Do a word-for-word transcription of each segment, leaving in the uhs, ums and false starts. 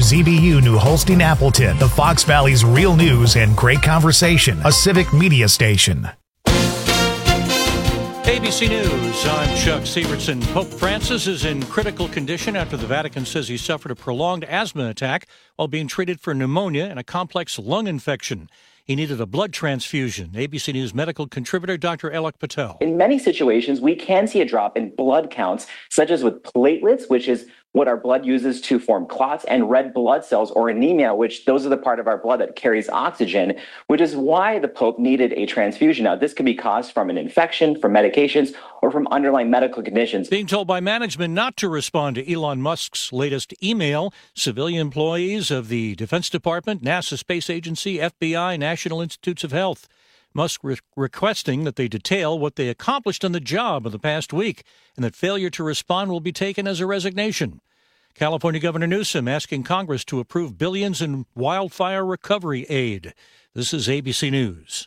Z B U New Holstein Appleton, the Fox Valley's real news and great conversation, a civic media station. A B C News, I'm Chuck Sievertson. Pope Francis is in critical condition after the Vatican says he suffered a prolonged asthma attack while being treated for pneumonia and a complex lung infection. He needed a blood transfusion. A B C News medical contributor Doctor Alok Patel. In many situations, we can see a drop in blood counts, such as with platelets, which is what our blood uses to form clots, and red blood cells, or anemia, which those are the part of our blood that carries oxygen, which is why the Pope needed a transfusion. Now, this could be caused from an infection, from medications, or from underlying medical conditions. Being told by management not to respond to Elon Musk's latest email, civilian employees of the Defense Department, NASA Space Agency, F B I, National Institutes of Health, Musk re- requesting that they detail what they accomplished on the job in the past week, and that failure to respond will be taken as a resignation. California Governor Newsom asking Congress to approve billions in wildfire recovery aid. This is A B C News.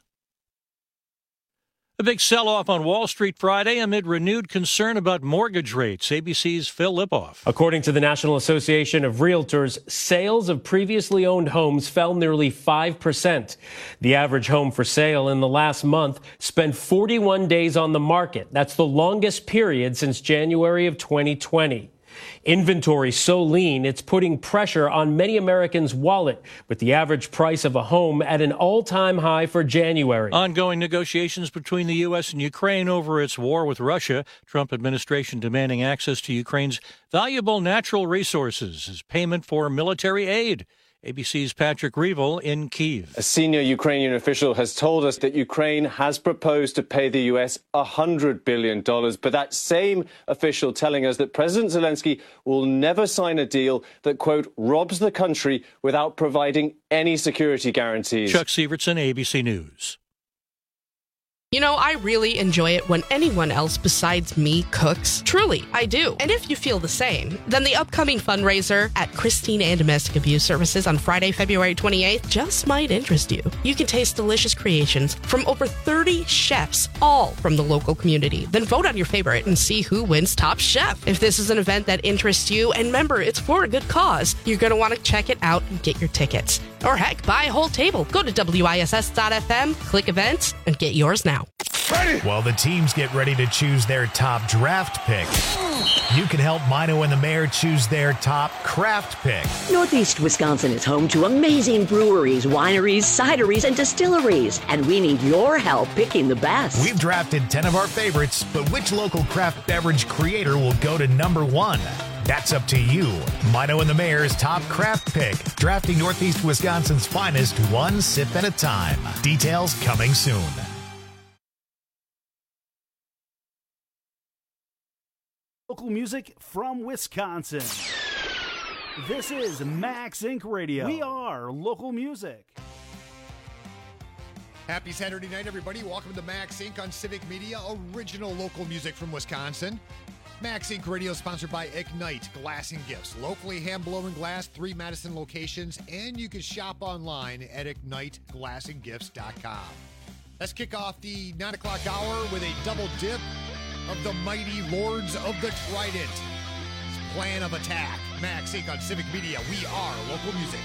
A big sell-off on Wall Street Friday amid renewed concern about mortgage rates. A B C's Phil Lipoff. According to the National Association of Realtors, sales of previously owned homes fell nearly five percent. The average home for sale in the last month spent forty-one days on the market. That's the longest period since January of twenty twenty. Inventory so lean, it's putting pressure on many Americans' wallet, with the average price of a home at an all-time high for January. Ongoing negotiations between the U S and Ukraine over its war with Russia. Trump administration demanding access to Ukraine's valuable natural resources as payment for military aid. A B C's Patrick Reevell in Kyiv. A senior Ukrainian official has told us that Ukraine has proposed to pay the U S one hundred billion dollars. But that same official telling us that President Zelensky will never sign a deal that, quote, robs the country without providing any security guarantees. Chuck Sievertson, A B C News. You know, I really enjoy it when anyone else besides me cooks. Truly, I do. And if you feel the same, then the upcoming fundraiser at Christine and Domestic Abuse Services on Friday, February twenty-eighth just might interest you. You can taste delicious creations from over thirty chefs, all from the local community. Then vote on your favorite and see who wins Top Chef. If this is an event that interests you, and remember, it's for a good cause, you're going to want to check it out and get your tickets. Or heck, buy a whole table. Go to W I S S dot F M, click events, and get yours now. Ready. While the teams get ready to choose their top draft pick, you can help Mino and the Mayor choose their top craft pick. Northeast Wisconsin is home to amazing breweries, wineries, cideries, and distilleries, and we need your help picking the best. We've drafted ten of our favorites, but which local craft beverage creator will go to number one? That's up to you. Mino and the Mayor's top craft pick, drafting Northeast Wisconsin's finest one sip at a time. Details coming soon. Local music from Wisconsin. This is Max Inc Radio. We are local music. Happy Saturday night, everybody. Welcome to Max Incorporated on Civic Media, original local music from Wisconsin. Max Incorporated Radio sponsored by Ignite Glass and Gifts. Locally hand-blown glass, three Madison locations, and you can shop online at ignite glass and gifts dot com. Let's kick off the nine o'clock hour with a double dip of the mighty Lords of the Trident. Plan of attack. Max Incorporated on Civic Media. We are local music.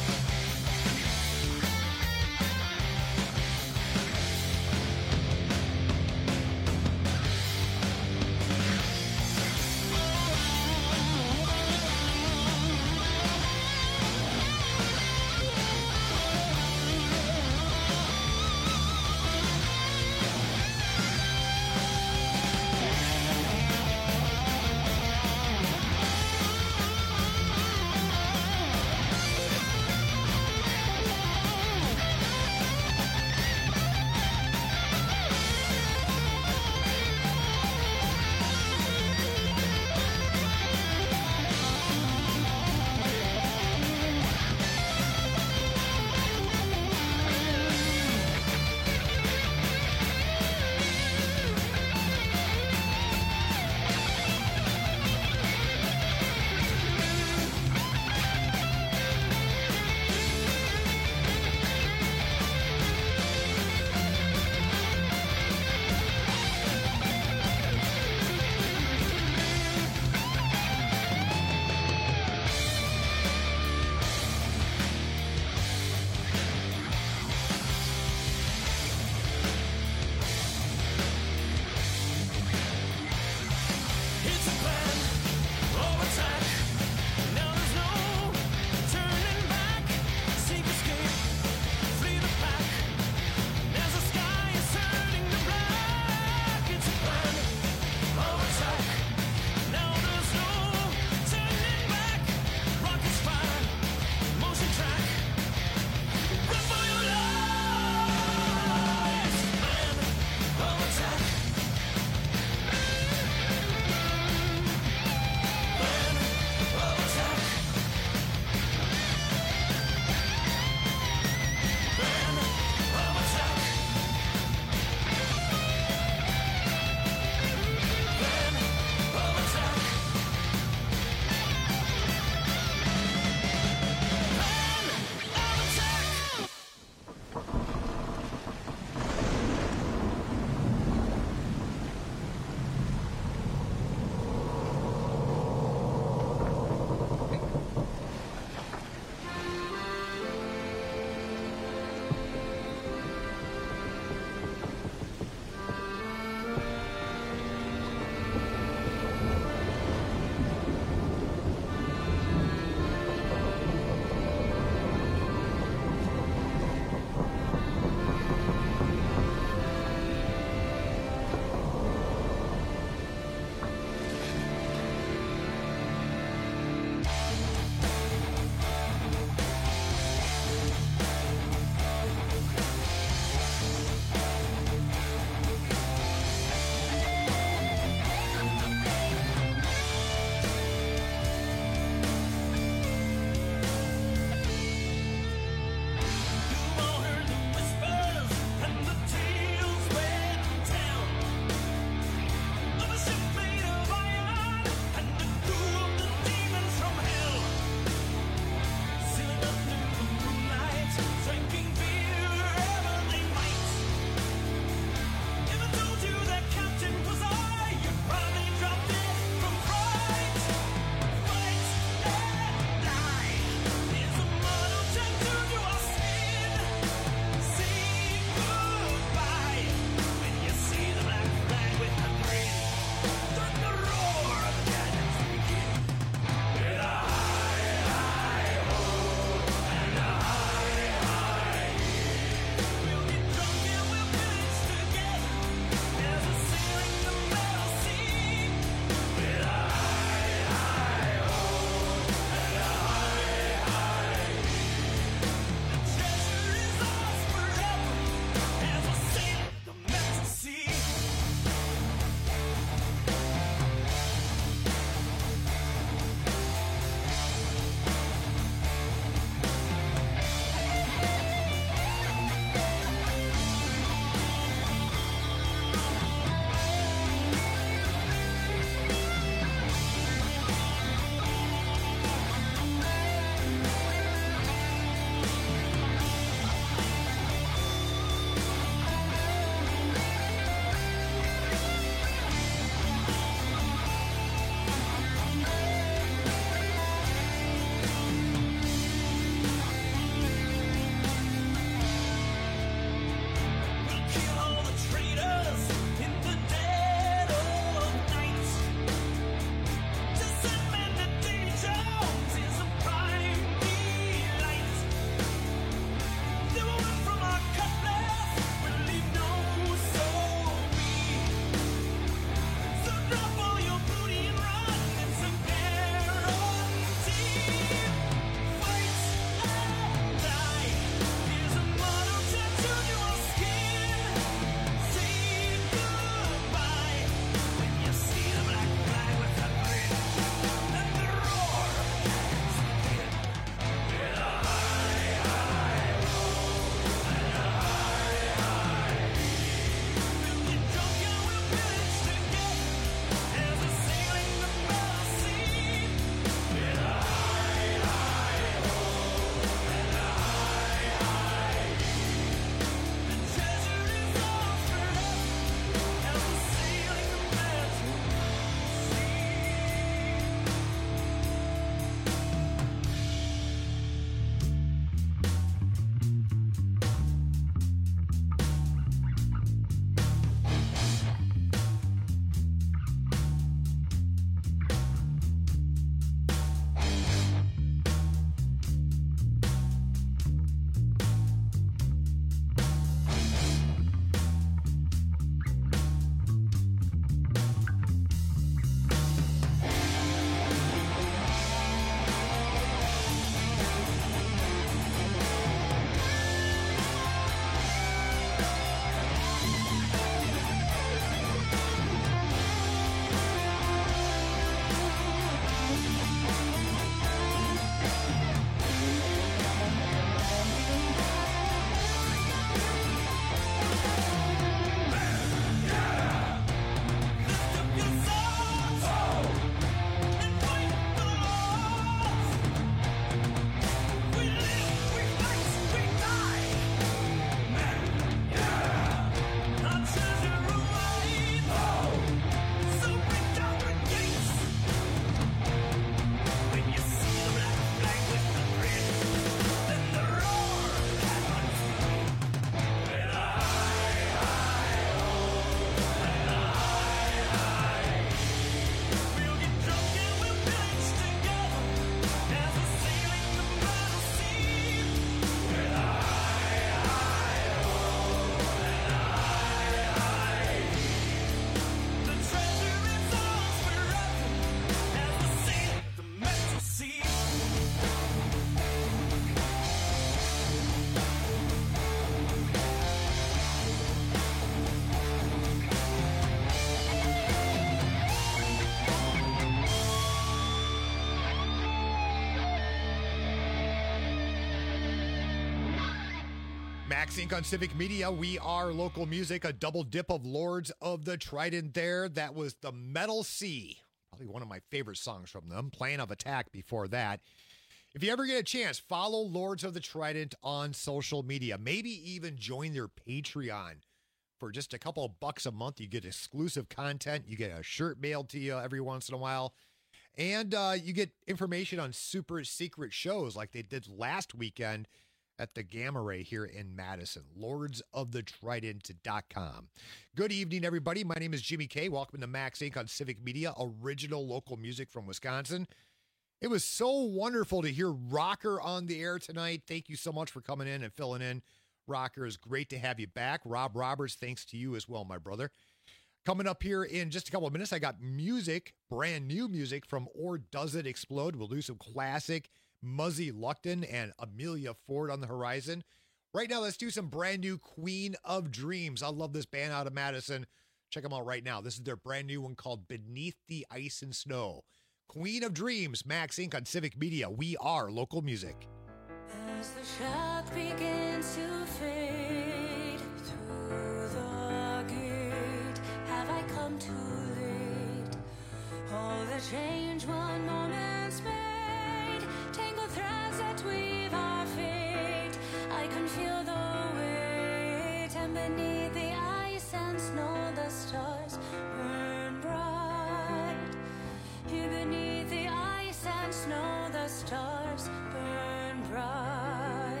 Max Incorporated on Civic Media. We are local music, a double dip of Lords of the Trident there. That was the Metal Sea. Probably one of my favorite songs from them. Plan of Attack before that. If you ever get a chance, follow Lords of the Trident on social media. Maybe even join their Patreon. For just a couple of bucks a month, you get exclusive content. You get a shirt mailed to you every once in a while. And uh, you get information on super secret shows like they did last weekend at the Gamma Ray here in Madison. lords of the trident dot com. Good evening, everybody. My name is Jimmy K. Welcome to Max Incorporated on Civic Media, original local music from Wisconsin. It was so wonderful to hear Rocker on the air tonight. Thank you so much for coming in and filling in. Rocker, is great to have you back. Rob Roberts, thanks to you as well, my brother. Coming up here in just a couple of minutes, I got music, brand new music from Or Does It Explode. We'll do some classic Muzzy Luckton and Amelia Ford on the horizon. Right now, let's do some brand new Queen of Dreams. I love this band out of Madison. Check them out right now. This is their brand new one called Beneath the Ice and Snow. Queen of Dreams, Max Incorporated on Civic Media. We are local music. As the shack begins to fade through the gate, have I come too late? All the change one moment's made, tangled threads that weave our fate. I can feel the weight, and beneath the ice and snow, the stars burn bright. Here beneath the ice and snow, the stars burn bright.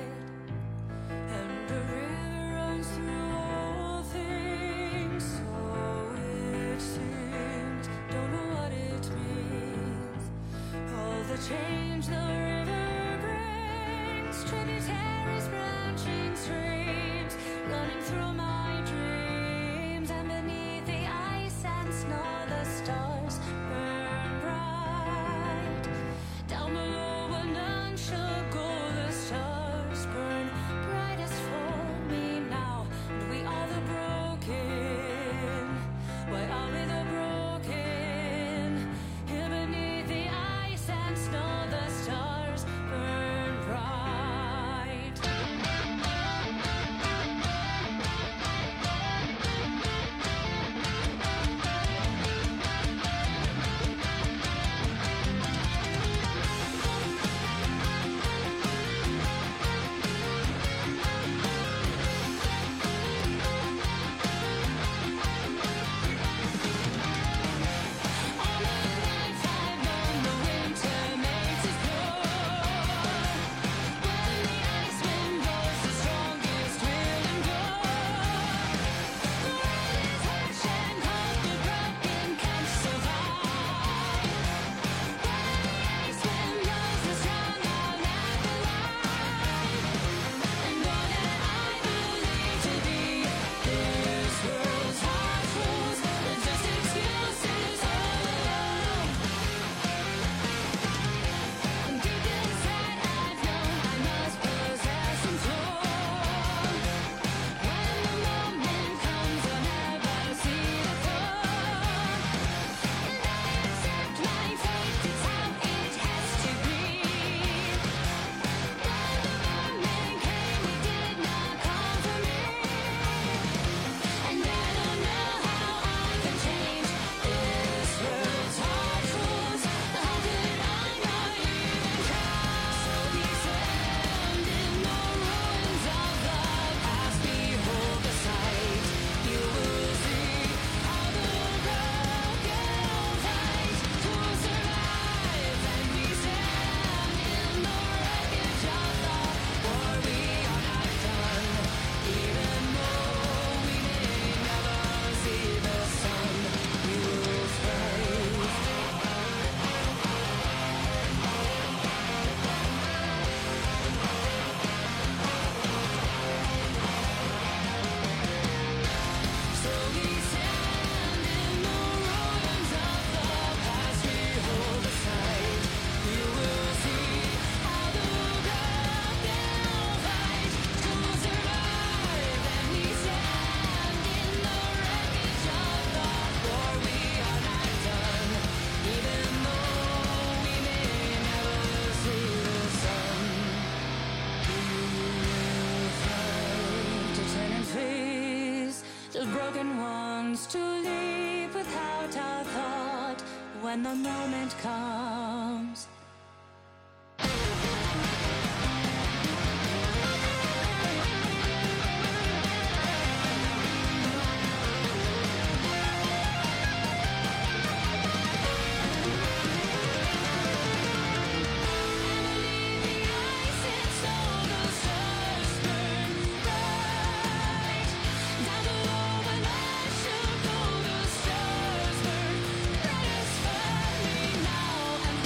And a river runs through all things, so it seems. Don't know what it means. All the change the river brings, tributaries, branching streams, running through my dreams. And beneath the ice and snow, the stars burn bright. Down below where none shall go, the stars burn brightest for me now. And we are the broken. Why are we the broken? Here beneath the ice and snow, the of broken ones to leap without a thought when the moment comes. Now and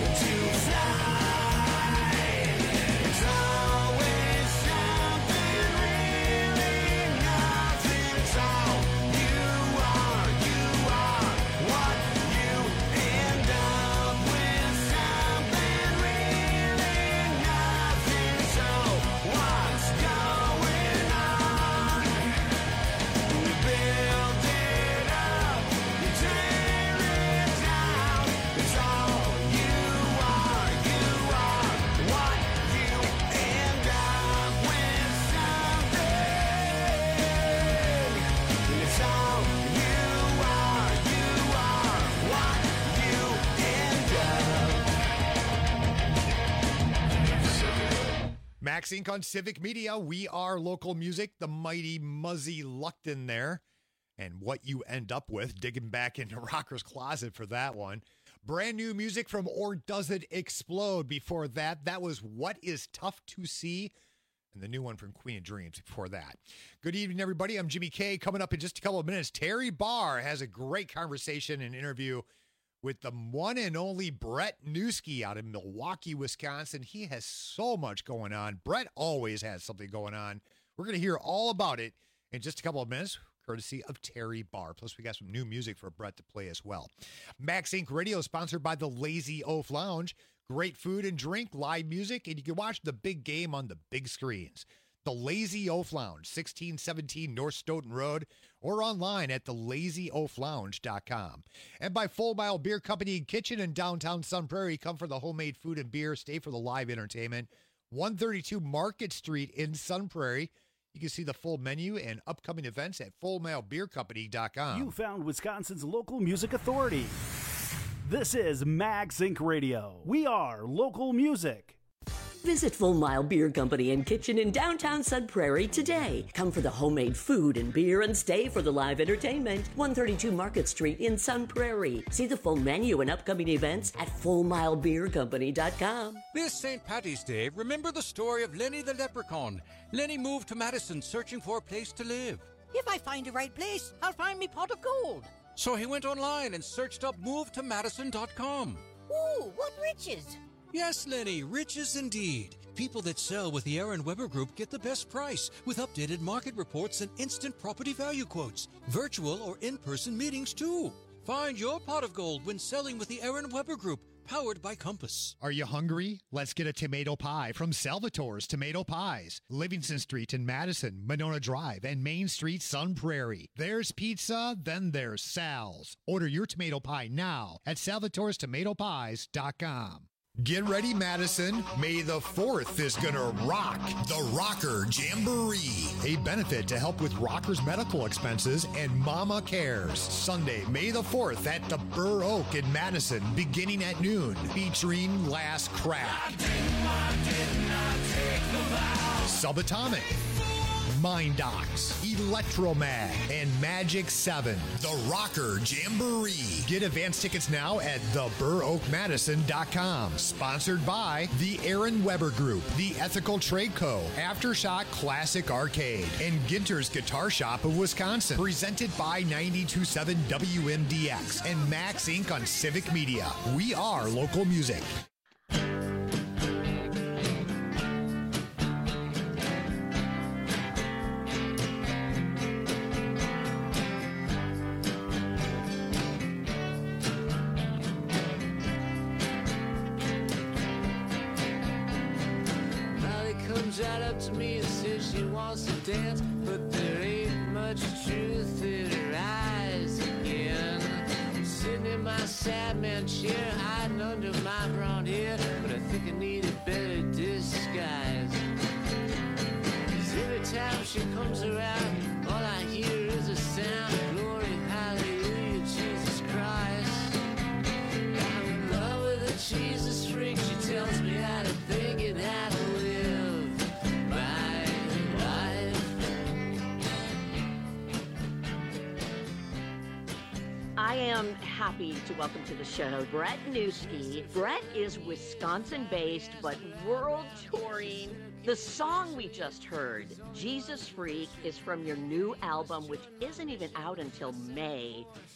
Max Inc on Civic Media. We are local music, the mighty Muzzy Luckton there. And what you end up with, digging back into Rocker's Closet for that one. Brand new music from Or Does It Explode. Before that, that was What Is Tough to See. And the new one from Queen of Dreams before that. Good evening, everybody. I'm Jimmy K. Coming up in just a couple of minutes, Terry Barr has a great conversation and interview with the one and only Brett Newski out in Milwaukee, Wisconsin. He has so much going on. Brett always has something going on. We're going to hear all about it in just a couple of minutes, courtesy of Terry Barr. Plus, we got some new music for Brett to play as well. Max Inc Radio, sponsored by the Lazy Oaf Lounge. Great food and drink, live music, and you can watch the big game on the big screens. The Lazy Oaf Lounge, sixteen seventeen North Stoughton Road, or online at the lazy oaf lounge dot com. And by Full Mile Beer Company and Kitchen in downtown Sun Prairie. Come for the homemade food and beer. Stay for the live entertainment. one thirty-two Market Street in Sun Prairie. You can see the full menu and upcoming events at full mile beer company dot com. You found Wisconsin's local music authority. This is Max Inc Radio. We are local music. Visit Full Mile Beer Company and Kitchen in downtown Sun Prairie today. Come for the homemade food and beer and stay for the live entertainment. one thirty-two Market Street in Sun Prairie. See the full menu and upcoming events at full mile beer company dot com. This Saint Patty's Day, remember the story of Lenny the Leprechaun. Lenny moved to Madison searching for a place to live. If I find the right place, I'll find me pot of gold. So he went online and searched up move to madison dot com. Ooh, what riches! Yes, Lenny, riches indeed. People that sell with the Aaron Weber Group get the best price with updated market reports and instant property value quotes. Virtual or in-person meetings, too. Find your pot of gold when selling with the Aaron Weber Group, powered by Compass. Are you hungry? Let's get a tomato pie from Salvatore's Tomato Pies. Livingston Street in Madison, Monona Drive, and Main Street, Sun Prairie. There's pizza, then there's Sal's. Order your tomato pie now at salvatores tomato pies dot com. Get ready, Madison. May the fourth is going to rock the Rocker Jamboree, a benefit to help with rockers' medical expenses and Mama Cares. Sunday, May the fourth at the Burr Oak in Madison, beginning at noon, featuring Last Crack, Subatomic, Mindox, Electromag, and Magic seven. The Rocker Jamboree. Get advance tickets now at the burr oak madison dot com. Sponsored by the Aaron Weber Group, the Ethical Trade Co., Aftershock Classic Arcade, and Ginter's Guitar Shop of Wisconsin. Presented by ninety-two point seven W M D X and Max Inc on Civic Media. We are local music. Right up to me and says she wants to dance, but there ain't much truth in her eyes again. Sitting in my sad man chair, hiding under my brown hair, but I think I need a better disguise. 'Cause every time she comes around, all I hear is a sound of glory, hallelujah, Jesus Christ. I'm in love with a Jesus freak, she tells me how to think and how to live. I am happy to welcome to the show Brett Newski. Brett is Wisconsin-based, but world-touring. The song we just heard, Jesus Freak, is from your new album, which isn't even out until May.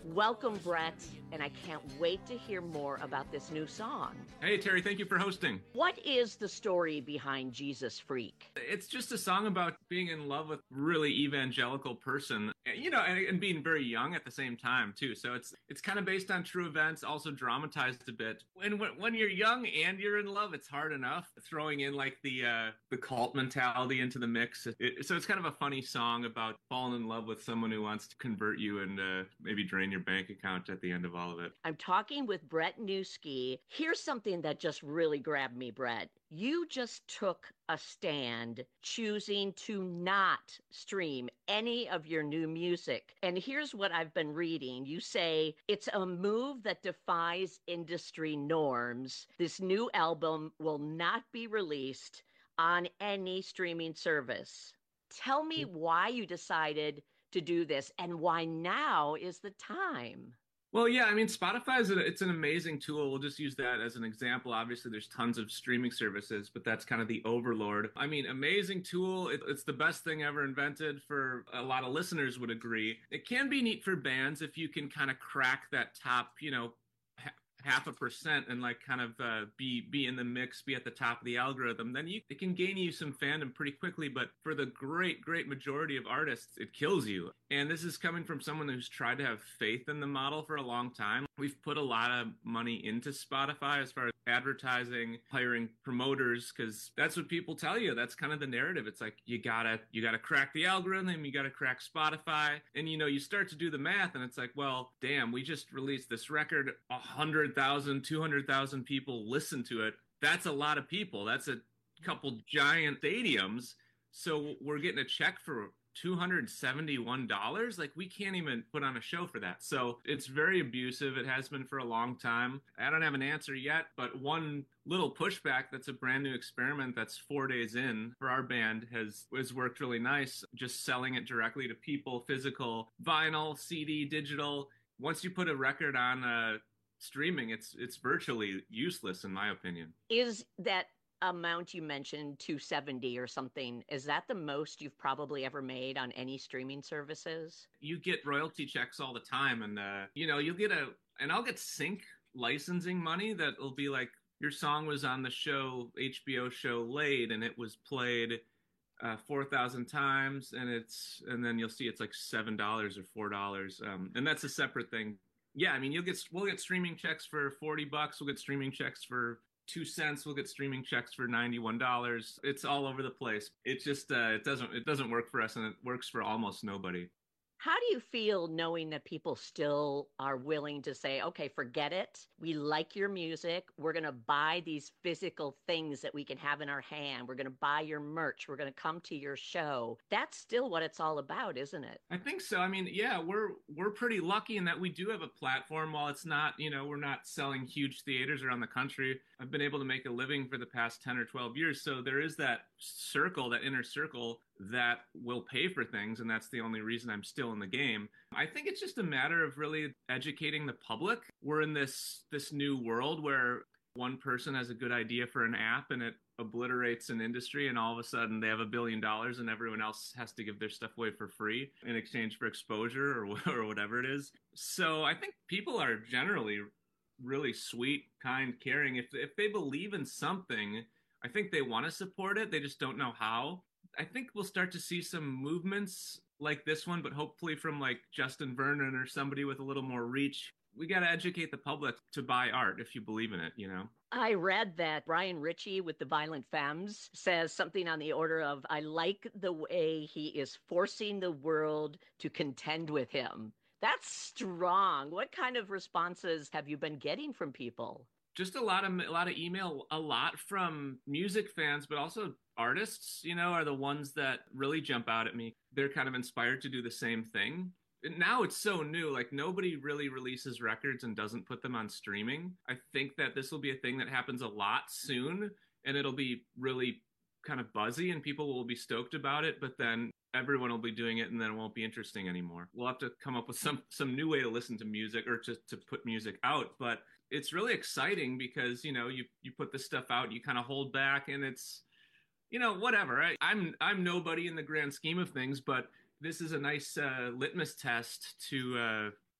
Welcome, Brett, and I can't wait to hear more about this new song. Hey, Terry, thank you for hosting. What is the story behind Jesus Freak? It's just a song about being in love with a really evangelical person, you know, and, and being very young at the same time, too. So it's it's kind of based on true events, also dramatized a bit. And when, when you're young and you're in love, it's hard enough throwing in like the uh, the cult mentality into the mix. It, so it's kind of a funny song about falling in love with someone who wants to convert you and uh, maybe drain your bank account at the end of all of it. I'm talking with Brett Newski. Here's something that just really grabbed me, Brett. You just took a stand choosing to not stream any of your new music. And here's what I've been reading. You say it's a move that defies industry norms. This new album will not be released on any streaming service. Tell me why you decided to do this and why now is the time. Well, yeah, I mean, Spotify is a, it's an amazing tool. We'll just use that as an example. Obviously, there's tons of streaming services, but that's kind of the overlord. I mean, amazing tool. It, it's the best thing ever invented. For a lot of listeners would agree. It can be neat for bands if you can kind of crack that top, you know, half a percent and like kind of uh, be be in the mix, be at the top of the algorithm, then you it can gain you some fandom pretty quickly. But for the great, great majority of artists, it kills you. And this is coming from someone who's tried to have faith in the model for a long time. We've put a lot of money into Spotify as far as advertising, hiring promoters, because that's what people tell you. That's kind of the narrative. It's like you gotta you gotta crack the algorithm, you gotta crack Spotify, and you know you start to do the math, and it's like, well, damn, we just released this record, a hundred thousand, two hundred thousand people listen to it. That's a lot of people. That's a couple giant stadiums. So we're getting a check for two hundred seventy-one dollars. Like, we can't even put on a show for that. So it's very abusive. It has been for a long time. I don't have an answer yet, but one little pushback that's a brand new experiment that's four days in for our band has, has worked really nice. Just selling it directly to people, physical, vinyl, C D, digital. Once you put a record on uh, streaming, it's it's virtually useless, in my opinion. Is that amount you mentioned, two hundred seventy or something, is that the most you've probably ever made on any streaming services? You get royalty checks all the time, and uh, you know, you'll get a, and I'll get sync licensing money that will be like, your song was on the show, H B O show Laid, and it was played uh, four thousand times, and it's, and then you'll see it's like seven dollars or four dollars, um, and that's a separate thing. Yeah, I mean, you'll get, we'll get streaming checks for forty bucks. We'll get streaming checks for two cents. We'll get streaming checks for ninety-one dollars. It's all over the place. It just, uh, it doesn't, it doesn't work for us, and it works for almost nobody. How do you feel knowing that people still are willing to say, okay, forget it. We like your music. We're going to buy these physical things that we can have in our hand. We're going to buy your merch. We're going to come to your show. That's still what it's all about, isn't it? I think so. I mean, yeah, we're we're pretty lucky in that we do have a platform. While it's not, you know, we're not selling huge theaters around the country. I've been able to make a living for the past ten or twelve years. So there is that circle, that inner circle that will pay for things, and that's the only reason I'm still in the game. I think it's just a matter of really educating the public. We're in this this new world where one person has a good idea for an app and it obliterates an industry, and all of a sudden they have a billion dollars and everyone else has to give their stuff away for free in exchange for exposure or, or whatever it is. So I think people are generally really sweet, kind, caring. If if they believe in something, I think they want to support it. They just don't know how. I think we'll start to see some movements like this one, but hopefully from like Justin Vernon or somebody with a little more reach. We got to educate the public to buy art if you believe in it, you know? I read that Brian Ritchie with the Violent Femmes says something on the order of, I like the way he is forcing the world to contend with him. That's strong. What kind of responses have you been getting from people? Just a lot of a lot of email, a lot from music fans, but also artists, you know, are the ones that really jump out at me. They're kind of inspired to do the same thing. And now it's so new, like nobody really releases records and doesn't put them on streaming. I think that this will be a thing that happens a lot soon, and it'll be really kind of buzzy and people will be stoked about it, but then everyone will be doing it and then it won't be interesting anymore. We'll have to come up with some some new way to listen to music or to, to put music out. But it's really exciting because, you know, you, you put this stuff out, you kind of hold back, and it's, you know, whatever. I, I'm I'm nobody in the grand scheme of things, but this is a nice uh, litmus test to uh,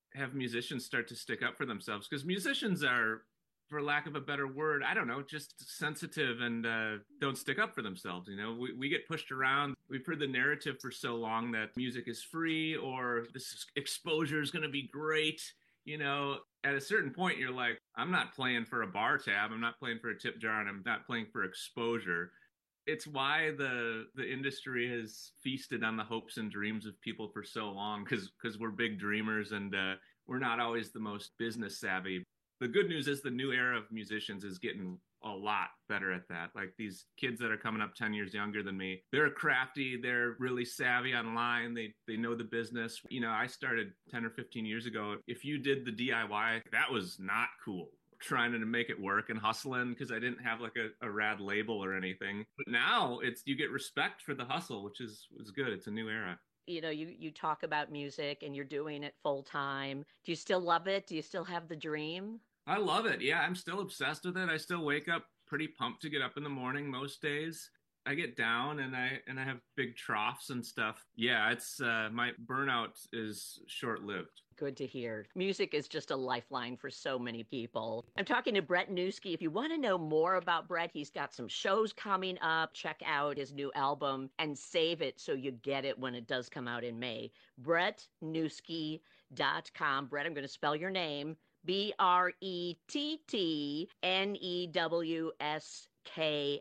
have musicians start to stick up for themselves, because musicians are, for lack of a better word, I don't know, just sensitive and uh, don't stick up for themselves. You know, we, we get pushed around. We've heard the narrative for so long that music is free or this exposure is going to be great. You know, at a certain point, you're like, I'm not playing for a bar tab. I'm not playing for a tip jar, and I'm not playing for exposure. It's why the the industry has feasted on the hopes and dreams of people for so long, because because we're big dreamers, and uh, we're not always the most business savvy. The good news is the new era of musicians is getting a lot better at that. Like these kids that are coming up ten years younger than me, they're crafty, they're really savvy online, they they know the business. You know, I started ten or fifteen years ago. If you did the D I Y, that was not cool. Trying to make it work and hustling because I didn't have like a, a rad label or anything. But now it's, you get respect for the hustle, which is, is good. It's a new era. You know, you, you talk about music and you're doing it full time. Do you still love it? Do you still have the dream? I love it. Yeah, I'm still obsessed with it. I still wake up pretty pumped to get up in the morning most days. I get down and I and I have big troughs and stuff. Yeah, it's uh, my burnout is short-lived. Good to hear. Music is just a lifeline for so many people. I'm talking to Brett Newski. If you want to know more about Brett, he's got some shows coming up. Check out his new album and save it so you get it when it does come out in May. brett newski dot com. Brett, I'm going to spell your name. B R E T T N E W S K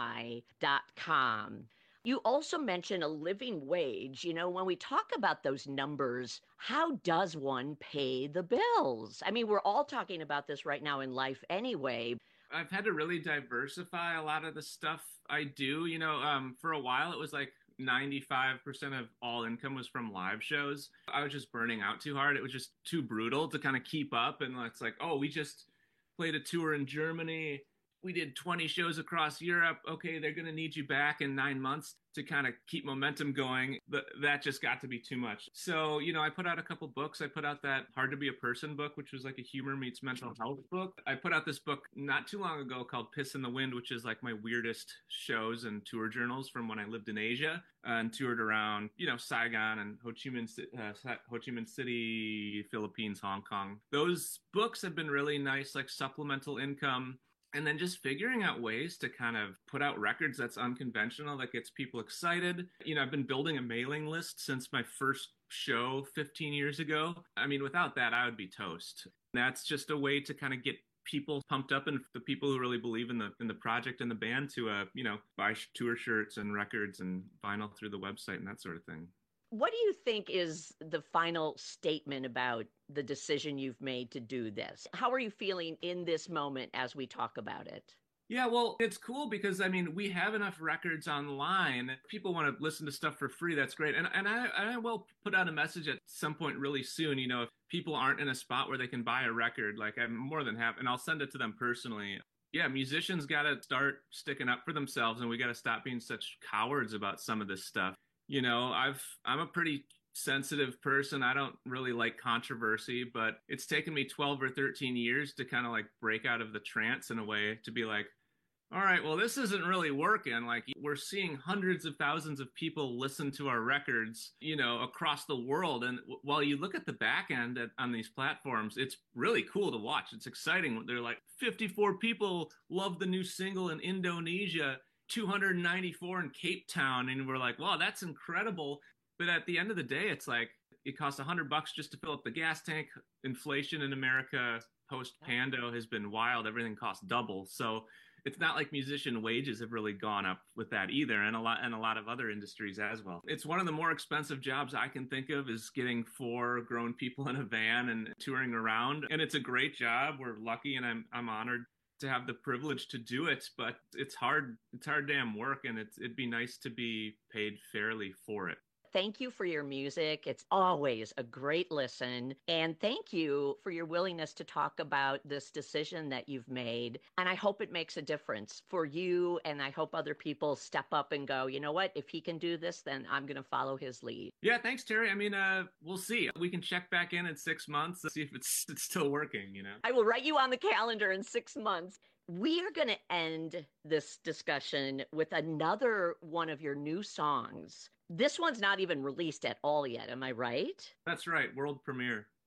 I dot com. You also mentioned a living wage. You know, when we talk about those numbers, how does one pay the bills? I mean, we're all talking about this right now in life anyway. I've had to really diversify a lot of the stuff I do. You know, um, for a while it was like ninety-five percent of all income was from live shows. I was just burning out too hard. It was just too brutal to kind of keep up. And it's like, oh, we just played a tour in Germany. We did twenty shows across Europe. Okay, they're going to need you back in nine months to kind of keep momentum going. But that just got to be too much. So, you know, I put out a couple books. I put out that Hard to Be a Person book, which was like a humor meets mental health book. I put out this book not too long ago called Piss in the Wind, which is like my weirdest shows and tour journals from when I lived in Asia and toured around, you know, Saigon and Ho Chi Minh, uh, Ho Chi Minh City, Philippines, Hong Kong. Those books have been really nice, like supplemental income. And then just figuring out ways to kind of put out records that's unconventional, that gets people excited. You know, I've been building a mailing list since my first show fifteen years ago. I mean, without that, I would be toast. That's just a way to kind of get people pumped up, and the people who really believe in the in the project and the band to, uh, you know, buy tour shirts and records and vinyl through the website and that sort of thing. What do you think is the final statement about the decision you've made to do this? How are you feeling in this moment as we talk about it? Yeah, well, it's cool because, I mean, we have enough records online. People want to listen to stuff for free. That's great. And and I, I will put out a message at some point really soon. You know, if people aren't in a spot where they can buy a record, like I'm more than happy, and I'll send it to them personally. Yeah, musicians got to start sticking up for themselves, and we got to stop being such cowards about some of this stuff. You know, I've I'm a pretty sensitive person. I don't really like controversy, but it's taken me twelve or thirteen years to kind of like break out of the trance in a way, to be like, all right, well, this isn't really working. Like, we're seeing hundreds of thousands of people listen to our records, you know, across the world. And w- while you look at the back end at, on these platforms, it's really cool to watch. It's exciting. They're like, fifty-four people love the new single in Indonesia, two hundred ninety-four in Cape Town. And we're like, wow, that's incredible. But at the end of the day, it's like, it costs a hundred bucks just to fill up the gas tank. Inflation in America post-Pando has been wild. Everything costs double. So it's not like musician wages have really gone up with that either, and a lot and a lot of other industries as well. It's one of the more expensive jobs I can think of, is getting four grown people in a van and touring around. And it's a great job. We're lucky, and I'm I'm honored to have the privilege to do it, but it's hard. It's hard damn work, and it's it'd be nice to be paid fairly for it. Thank you for your music. It's always a great listen. And thank you for your willingness to talk about this decision that you've made. And I hope it makes a difference for you. And I hope other people step up and go, you know what, if he can do this, then I'm going to follow his lead. Yeah, thanks, Terry. I mean, uh, we'll see. We can check back in in six months to see if it's, it's still working, you know? I will write you on the calendar in six months. We are going to end this discussion with another one of your new songs. This one's not even released at all yet. Am I right? That's right. World premiere.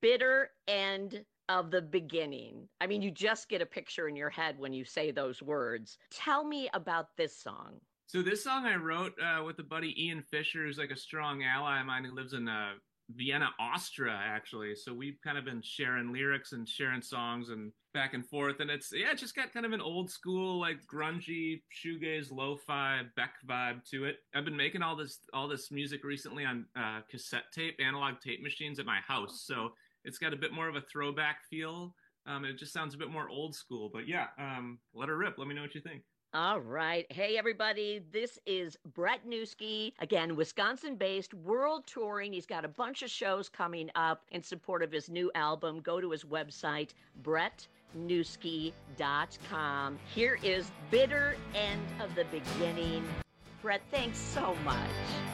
bitter end of the beginning. I mean, you just get a picture in your head when you say those words. Tell me about this song. So this song I wrote uh, with a buddy, Ian Fisher, who's like a strong ally of mine who lives in uh, Vienna, Austria, actually. So we've kind of been sharing lyrics and sharing songs and back and forth. And it's, yeah, it's just got kind of an old school, like grungy, shoegaze, lo-fi, Beck vibe to it. I've been making all this all this music recently on uh, cassette tape, analog tape machines at my house. So it's got a bit more of a throwback feel. Um, it just sounds a bit more old school. But yeah, um, let her rip. Let me know what you think. All right. Hey, everybody. This is Brett Newski, again, Wisconsin-based, world touring. He's got a bunch of shows coming up in support of his new album. Go to his website, brett newski dot com. Here is Bitter End of the Beginning. Brett, thanks so much.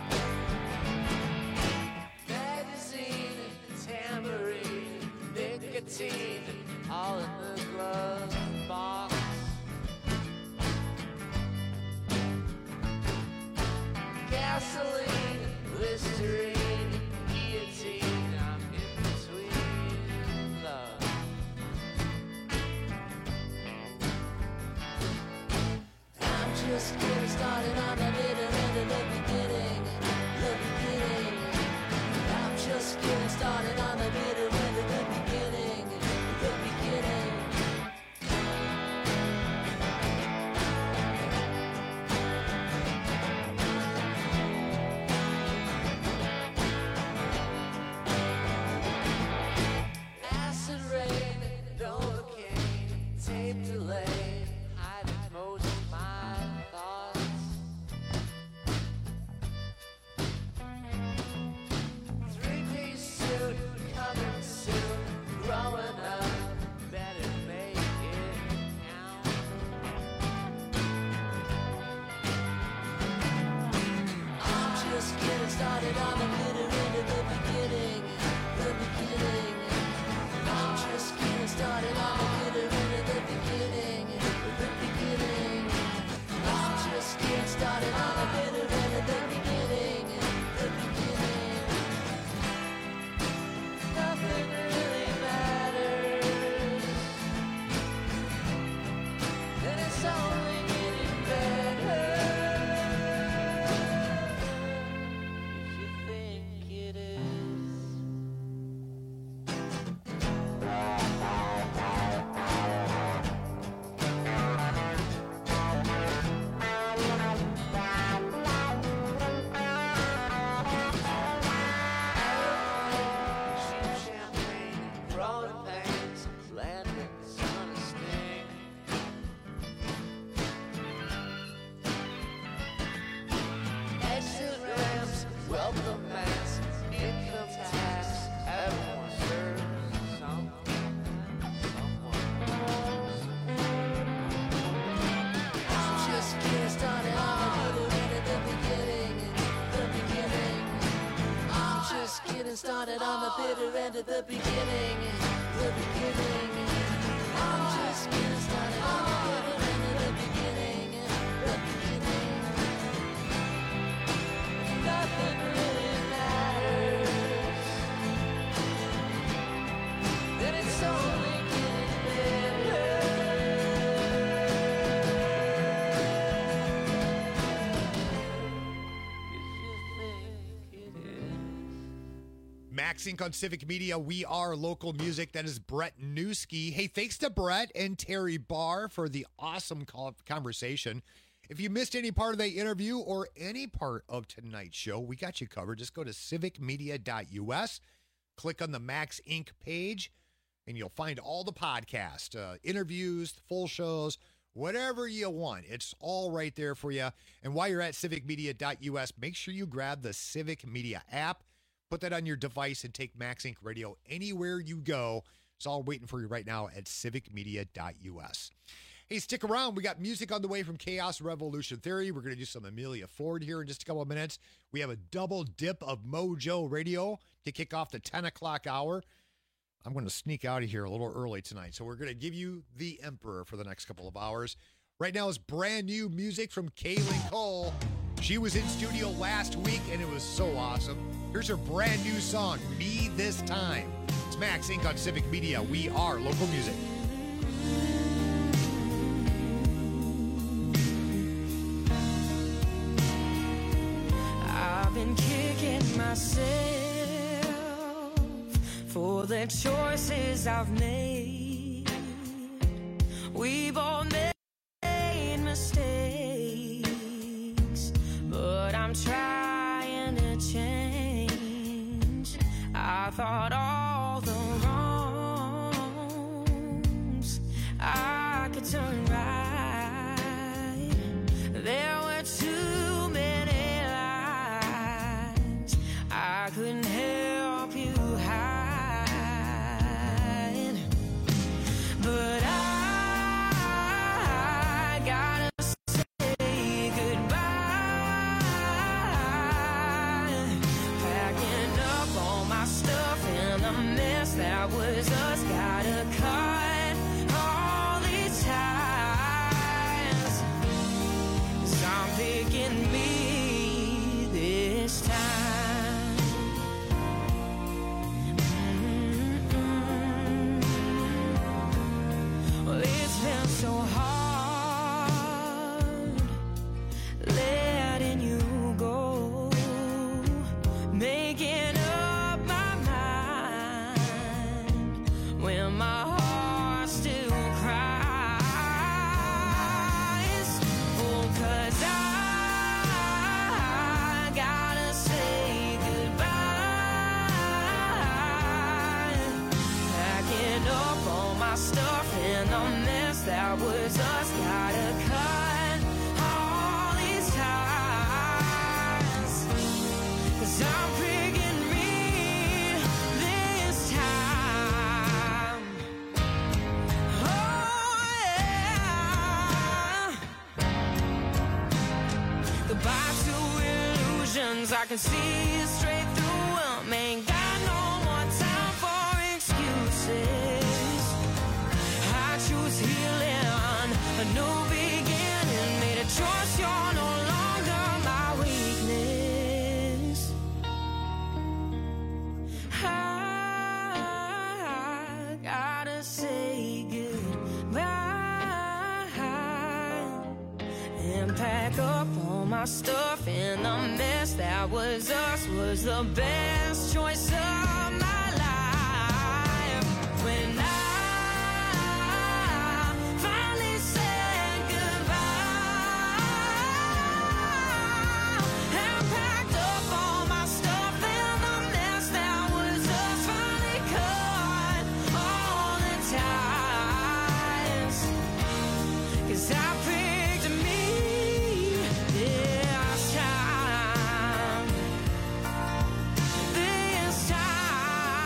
Magazine, tambourine, nicotine, all in the glove box. Gasoline, Listerine, guillotine, I'm in between love. I'm just getting started on the bitter end of the beginning, the beginning. I'm just getting started on the bitter end of the beginning, the beginning. Tape delay, hiding most of my thoughts. Three-piece suit, coming soon, growing up, better make it count. I'm just getting started on the bitter end of the beginning, the beginning. I'm just getting started on the bitter end of the beginning, the beginning. I'm just getting started on the bitter end of the beginning, the beginning. Nothing really matters, and it's only getting better. If you think it is. Welcome mass, income tax, everyone serves someone, someone. I'm just getting started on the bitter end of the beginning, the beginning. I'm just getting started on the bitter end of the beginning, the beginning. I'm just getting started on the bitter end of the beginning, the beginning. Nothing really matters, and it's only getting better. If you think it is. Max Inc on Civic Media. We are local music. That is Brett Newski. Hey, thanks to Brett and Terry Barr for the awesome conversation. If you missed any part of the interview or any part of tonight's show, we got you covered. Just go to civic media dot u s, click on the Max Incorporated page, and you'll find all the podcasts, uh, interviews, full shows, whatever you want. It's all right there for you. And while you're at civic media dot u s, make sure you grab the Civic Media app, put that on your device, and take Max Incorporated Radio anywhere you go. It's all waiting for you right now at civic media dot u s. Hey, stick around. We got music on the way from Chaos Revolution Theory. We're going to do some Amelia Ford here in just a couple of minutes. We have a double dip of Mojo Radio to kick off the ten o'clock hour. I'm going to sneak out of here a little early tonight, so we're going to give you the Emperor for the next couple of hours. Right now is brand new music from Kaylin Cole. She was in studio last week, and it was so awesome. Here's her brand new song, Me This Time. It's Max Incorporated on Civic Media. We are local music. I've been kicking myself for the choices I've made. We've all made mistakes, but I'm trying to change. I thought all the wrongs I could turn right. There were too many lies I couldn't help you hide, but I gotta say goodbye. Packing up all my stuff in the mess that was us. Gotta cut all these ties, 'cause I'm picking me this time. Mm-mm. Well, it's been so hard letting you go, making up my mind when my heart still cries. Oh, 'cause I gotta say goodbye. Packing up all my stuff in the mess that was us. Gotta cut all these ties, 'cause I'm picking me this time. Oh yeah. Goodbye to illusions, I can see straight through 'em. Ain't got no more time for excuses. I choose healing, a new beginning. Made a choice, you're no longer my weakness. I gotta say goodbye and pack up all my stuff in the mess that was us. Was the best choice of my life. When I finally said goodbye and packed up all my stuff in the mess that was us. Finally cut all the ties, 'cause I picked me this time. This time.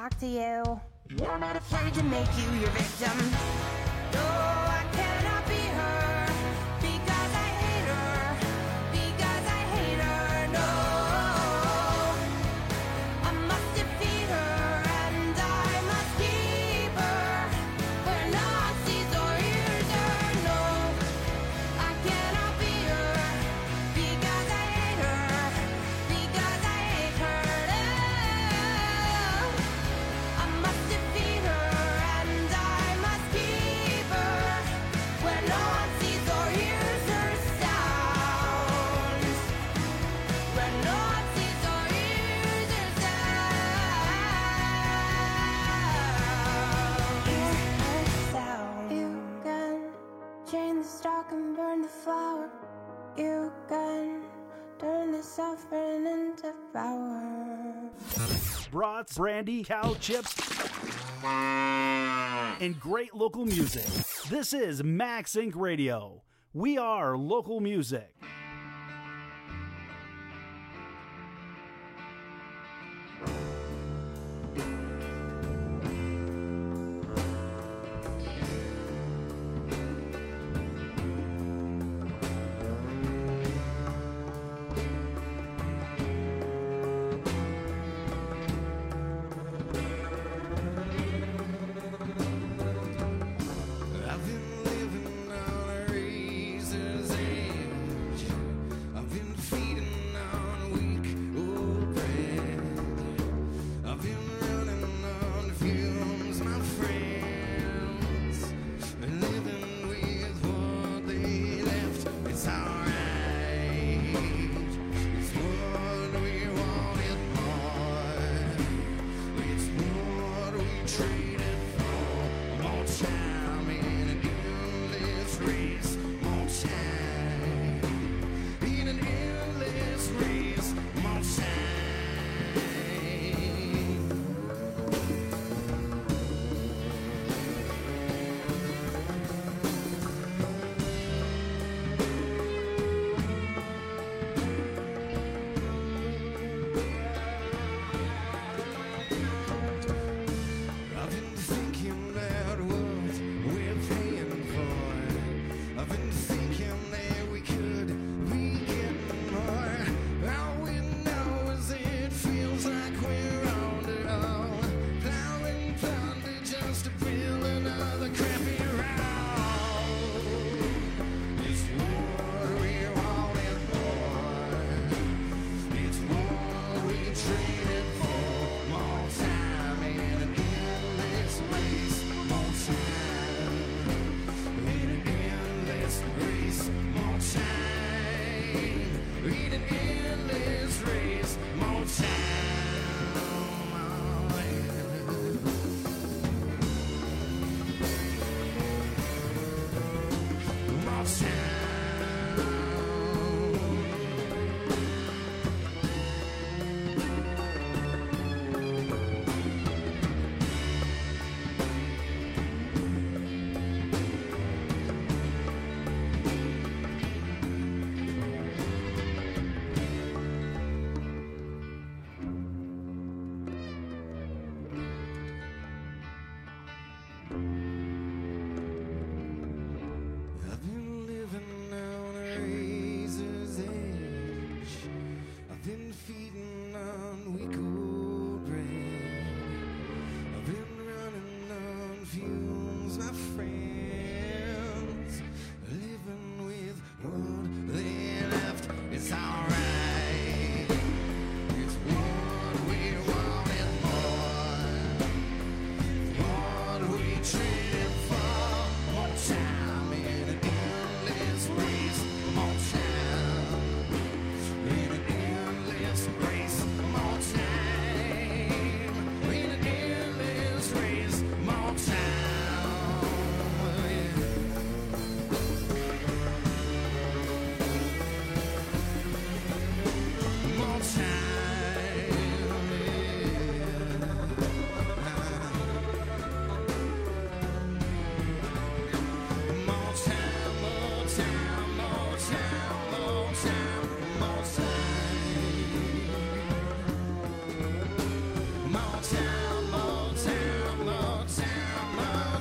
talk to you. I'm not afraid to make you your victim. No, I cannot be her because I hate her, because I hate her. No, I must defeat her and I must keep her where no one sees or hears her. No, I cannot be her because I hate her, because I hate her. No, I must defeat her and I must keep her where no one sees or hears her sounds, where no one sees or hears her sounds. You can chain the stalk and burn the flower. You can turn the suffering into power. Brats, brandy, cow chips, and great local music. This is Max Inc Radio. We are local music. I've been living on a razor's edge. I've been feeding on weak old bread. I've been running on fumes, my friends. Been living with what they left. It's alright. It's what we wanted more. It's what we traded for. More time in an endless race. More time in an endless race. More time. I've been thinking about what we're paying for. I've been thinking that we could be getting more. All we know is it feels like we're on it all. Plowing plunder just to build another crappy round. It's what we wanted more. It's what we traded for. More time in an endless race. More time in an endless race. More time in an endless race. More time. More I've been living on a razor's edge. I've been feeding on weak old bread. I've been running on fumes, my friends. Living with what they left. It's alright. It's what we wanted more. What we traded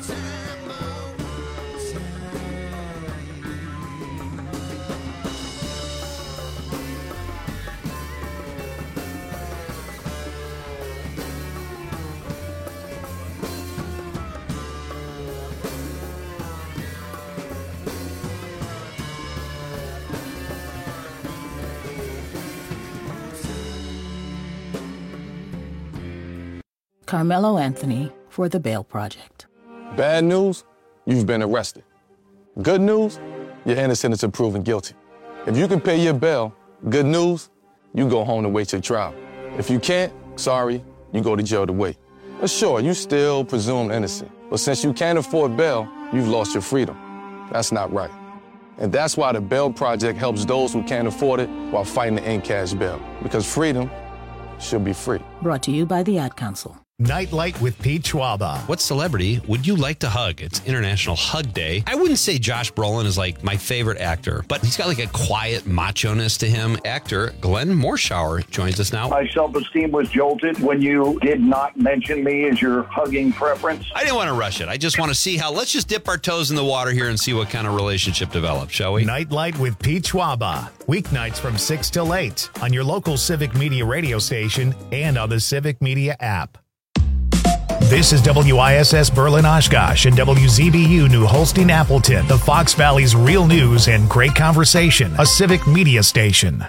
Carmelo Anthony for the Bail Project. Bad news, you've been arrested. Good news, you're innocent until proven guilty. If you can pay your bail, good news, you go home to wait your trial. If you can't, sorry, you go to jail to wait. But sure, you still presumed innocent. But since you can't afford bail, you've lost your freedom. That's not right. And that's why the Bail Project helps those who can't afford it while fighting to end cash bail. Because freedom should be free. Brought to you by the Ad Council. Nightlight with Pete Schwaba. What celebrity would you like to hug? It's International Hug Day. I wouldn't say Josh Brolin is like my favorite actor, but he's got like a quiet macho-ness to him. Actor Glenn Morshower joins us now. My self-esteem was jolted when you did not mention me as your hugging preference. I didn't want to rush it. I just want to see how, let's just dip our toes in the water here and see what kind of relationship develops, shall we? Nightlight with Pete Schwaba. Weeknights from six till eight on your local Civic Media radio station and on the Civic Media app. This is W I S S Berlin Oshkosh and W Z B U New Holstein Appleton, the Fox Valley's real news and great conversation, a Civic Media station.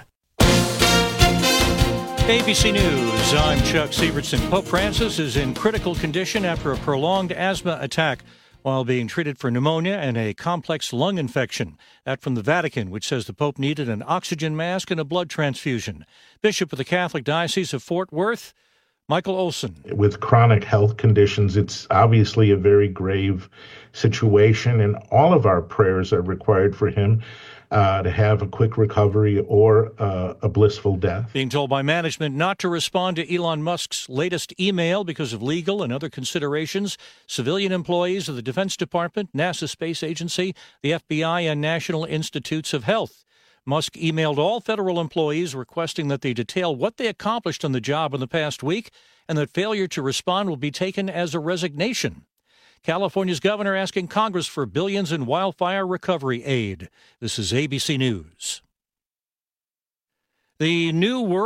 A B C News, I'm Chuck Sievertson. Pope Francis is in critical condition after a prolonged asthma attack while being treated for pneumonia and a complex lung infection. That from the Vatican, which says the Pope needed an oxygen mask and a blood transfusion. Bishop of the Catholic Diocese of Fort Worth, Michael Olson. With chronic health conditions, it's obviously a very grave situation, and all of our prayers are required for him uh, to have a quick recovery or uh, a blissful death. Being told by management not to respond to Elon Musk's latest email because of legal and other considerations. Civilian employees of the Defense Department, NASA Space Agency, the F B I, and National Institutes of Health. Musk emailed all federal employees requesting that they detail what they accomplished on the job in the past week and that failure to respond will be taken as a resignation. California's governor asking Congress for billions in wildfire recovery aid. This is A B C News. The new world